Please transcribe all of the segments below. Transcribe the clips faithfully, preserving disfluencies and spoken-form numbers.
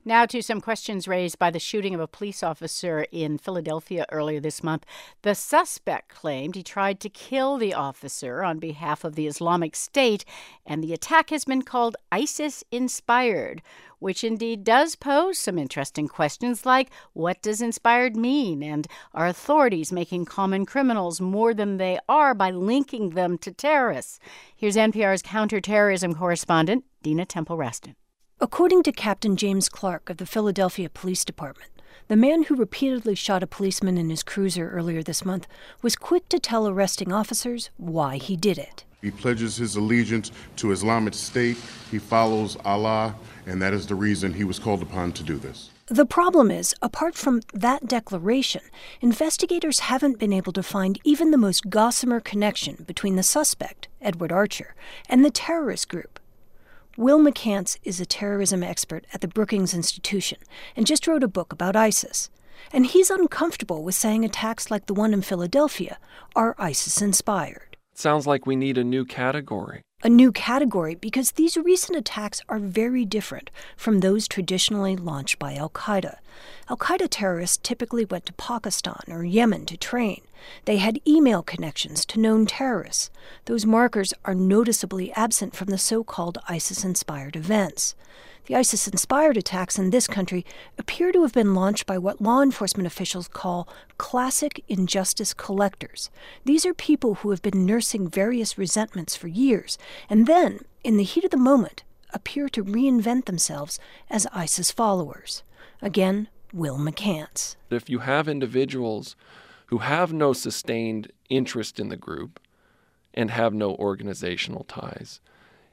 Now to some questions raised by the shooting of a police officer in Philadelphia earlier this month. The suspect claimed he tried to kill the officer on behalf of the Islamic State, and the attack has been called ISIS-inspired, which indeed does pose some interesting questions like, what does inspired mean? And are authorities making common criminals more than they are by linking them to terrorists? Here's N P R's counterterrorism correspondent, Dina Temple-Raston. According to Captain James Clark of the Philadelphia Police Department, the man who repeatedly shot a policeman in his cruiser earlier this month was quick to tell arresting officers why he did it. He pledges his allegiance to Islamic State. He follows Allah, and that is the reason he was called upon to do this. The problem is, apart from that declaration, investigators haven't been able to find even the most gossamer connection between the suspect, Edward Archer, and the terrorist group. Will McCants is a terrorism expert at the Brookings Institution and just wrote a book about ISIS. And he's uncomfortable with saying attacks like the one in Philadelphia are ISIS-inspired. Sounds like we need a new category. A new category because these recent attacks are very different from those traditionally launched by al-Qaeda. Al-Qaeda terrorists typically went to Pakistan or Yemen to train. They had email connections to known terrorists. Those markers are noticeably absent from the so-called ISIS-inspired events. The ISIS-inspired attacks in this country appear to have been launched by what law enforcement officials call classic injustice collectors. These are people who have been nursing various resentments for years, and then, in the heat of the moment, appear to reinvent themselves as ISIS followers. Again, Will McCants. If you have individuals who have no sustained interest in the group and have no organizational ties,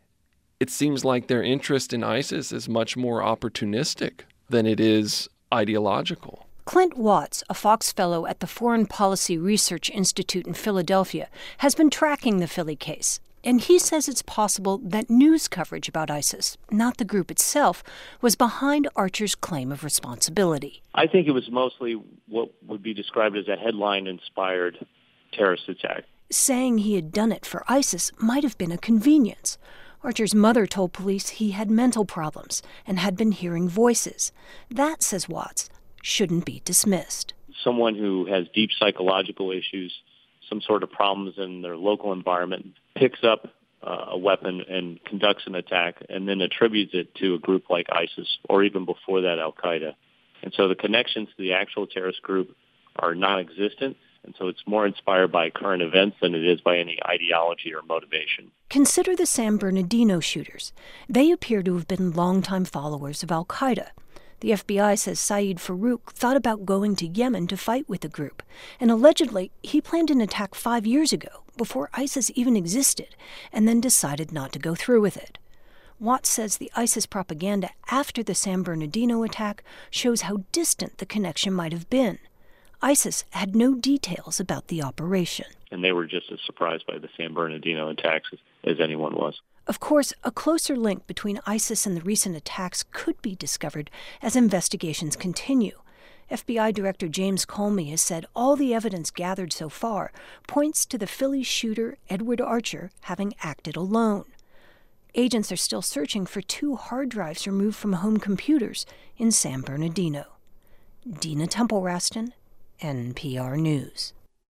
it seems like their interest in ISIS is much more opportunistic than it is ideological. Clint Watts, a Fox Fellow at the Foreign Policy Research Institute in Philadelphia, has been tracking the Philly case. And he says it's possible that news coverage about ISIS, not the group itself, was behind Archer's claim of responsibility. I think it was mostly what would be described as a headline-inspired terrorist attack. Saying he had done it for ISIS might have been a convenience. Archer's mother told police he had mental problems and had been hearing voices. That, says Watts, shouldn't be dismissed. Someone who has deep psychological issues, some sort of problems in their local environment, picks up uh, a weapon and conducts an attack and then attributes it to a group like ISIS or even before that al-Qaeda. And so the connections to the actual terrorist group are non-existent. And so it's more inspired by current events than it is by any ideology or motivation. Consider the San Bernardino shooters. They appear to have been longtime followers of al-Qaeda. The F B I says Saeed Farouk thought about going to Yemen to fight with the group, and allegedly he planned an attack five years ago, before ISIS even existed, and then decided not to go through with it. Watts says the ISIS propaganda after the San Bernardino attack shows how distant the connection might have been. ISIS had no details about the operation. And they were just as surprised by the San Bernardino attacks as, as anyone was. Of course, a closer link between ISIS and the recent attacks could be discovered as investigations continue. F B I Director James Comey has said all the evidence gathered so far points to the Philly shooter Edward Archer having acted alone. Agents are still searching for two hard drives removed from home computers in San Bernardino. Dina Temple-Raston, N P R News.